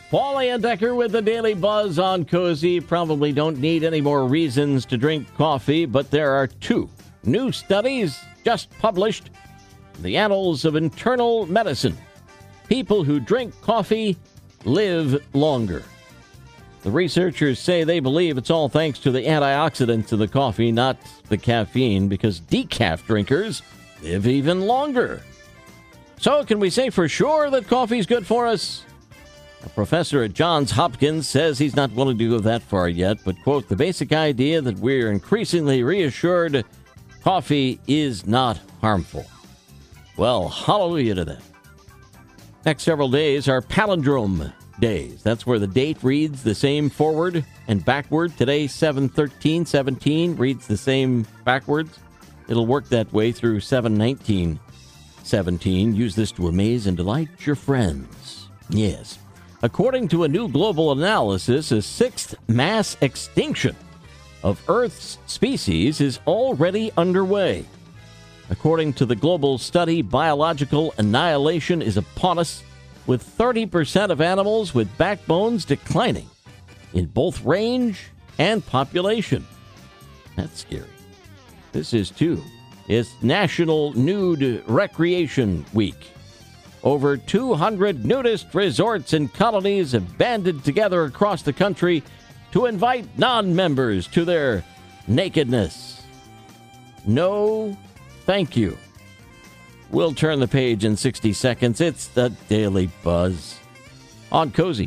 Paulie and Decker with the Daily Buzz on Cozy. Probably don't need any more reasons to drink coffee, but there are two new studies just published in the Annals of Internal Medicine. People who drink coffee live longer. The researchers say they believe it's all thanks to the antioxidants in the coffee, not the caffeine, because decaf drinkers live even longer. So can we say for sure that coffee's good for us? A professor at Johns Hopkins says he's not willing to go that far yet, but, quote, the basic idea that we're increasingly reassured coffee is not harmful. Well, hallelujah to that. Next several days are palindrome days. That's where the date reads the same forward and backward. Today, 7/13/17 reads the same backwards. It'll work that way through 7/19/17. Use this to amaze and delight your friends. Yes. According to a new global analysis, a sixth mass extinction of Earth's species is already underway. According to the global study, biological annihilation is upon us, with 30% of animals with backbones declining in both range and population. That's scary. This is too. It's National Nude Recreation Week. Over 200 nudist resorts and colonies have banded together across the country to invite non-members to their nakedness. No, thank you. We'll turn the page in 60 seconds. It's the Daily Buzz on Cozy.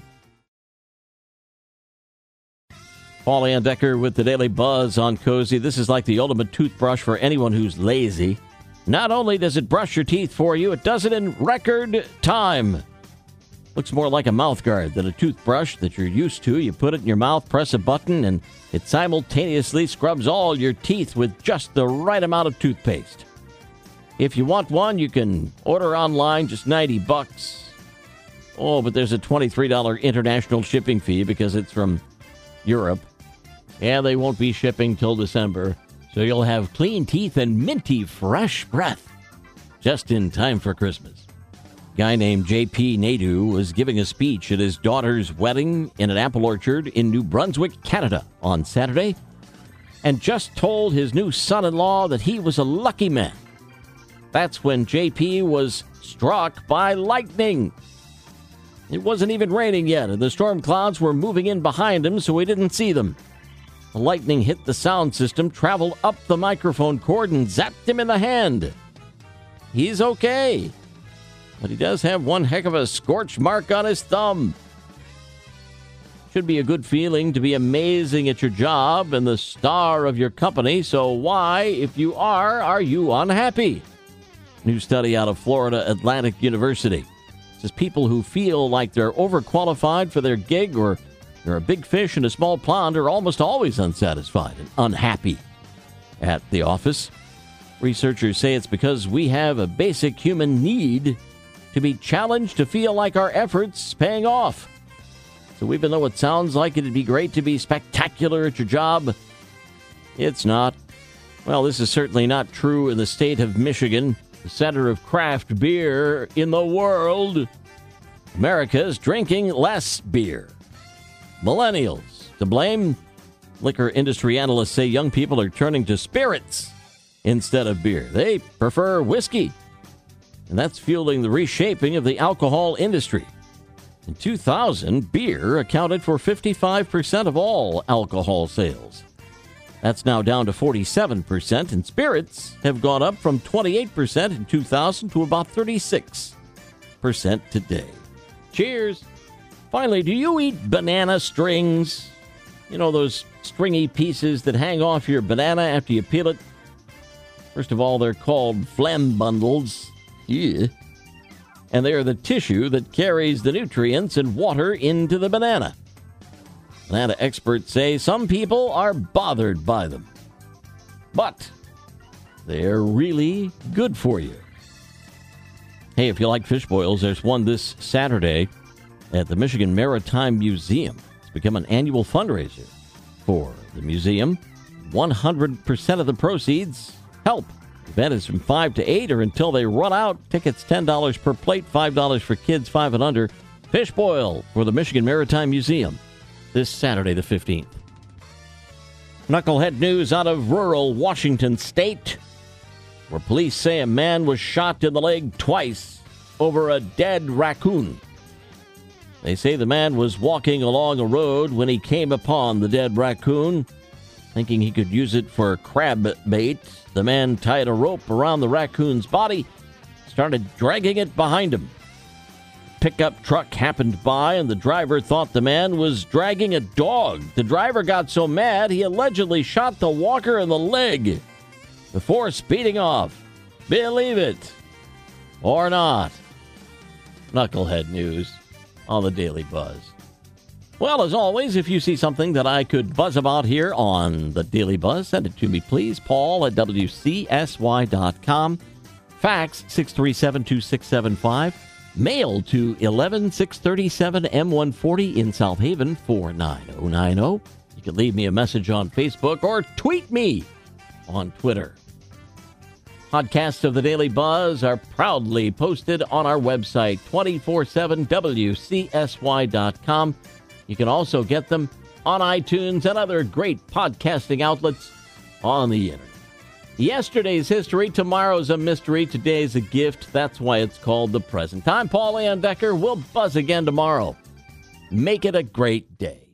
Paulie and Decker with the Daily Buzz on Cozy. This is like the ultimate toothbrush for anyone who's lazy. Not only does it brush your teeth for you, it does it in record time. Looks more like a mouth guard than a toothbrush that you're used to. You put it in your mouth, press a button, and it simultaneously scrubs all your teeth with just the right amount of toothpaste. If you want one, you can order online, just $90. Oh, but there's a $23 international shipping fee because it's from Europe. And they won't be shipping till December. So you'll have clean teeth and minty fresh breath just in time for Christmas. A guy named J.P. Nadeau was giving a speech at his daughter's wedding in an apple orchard in New Brunswick, Canada on Saturday, and just told his new son-in-law that he was a lucky man. That's when J.P. was struck by lightning. It wasn't even raining yet, and the storm clouds were moving in behind him, so he didn't see them. The lightning hit the sound system, traveled up the microphone cord, and zapped him in the hand. He's okay, but he does have one heck of a scorch mark on his thumb. Should be a good feeling to be amazing at your job and the star of your company, so why, if you are you unhappy? New study out of Florida Atlantic University says people who feel like they're overqualified for their gig or they're a big fish in a small pond are almost always unsatisfied and unhappy at the office. Researchers say it's because we have a basic human need to be challenged, to feel like our efforts paying off. So even though it sounds like it'd be great to be spectacular at your job, it's not. Well, this is certainly not true in the state of Michigan, the center of craft beer in the world. America's drinking less beer. Millennials to blame. Liquor industry analysts say young people are turning to spirits instead of beer. They prefer whiskey, and that's fueling the reshaping of the alcohol industry. In 2000, beer accounted for 55% of all alcohol sales. That's now down to 47%, and spirits have gone up from 28% in 2000 to about 36% today. Cheers! Finally, do you eat banana strings? You know, those stringy pieces that hang off your banana after you peel it? First of all, they're called phlegm bundles. Yeah. And they are the tissue that carries the nutrients and water into the banana. Banana experts say some people are bothered by them. But they're really good for you. Hey, if you like fish boils, there's one this Saturday at the Michigan Maritime Museum. It's become an annual fundraiser for the museum. 100% of the proceeds help. The event is from 5 to 8 or until they run out. Tickets $10 per plate, $5 for kids 5 and under. Fish boil for the Michigan Maritime Museum this Saturday the 15th. Knucklehead news out of rural Washington State, where police say a man was shot in the leg twice over a dead raccoon. They say the man was walking along a road when he came upon the dead raccoon. Thinking he could use it for crab bait, the man tied a rope around the raccoon's body, started dragging it behind him. A pickup truck happened by, and the driver thought the man was dragging a dog. The driver got so mad, he allegedly shot the walker in the leg before speeding off. Believe it or not. Knucklehead news on the Daily Buzz. Well, as always, if you see something that I could buzz about here on the Daily Buzz, send it to me, please. Paul at WCSY.com. Fax 637-2675. Mail to 11637 M140 in South Haven 49090. You can leave me a message on Facebook or tweet me on Twitter. Podcasts of the Daily Buzz are proudly posted on our website, 247 WCSY.com. You can also get them on iTunes and other great podcasting outlets on the internet. Yesterday's history, tomorrow's a mystery, today's a gift. That's why it's called the present. I'm Paul Ann Decker. We'll buzz again tomorrow. Make it a great day.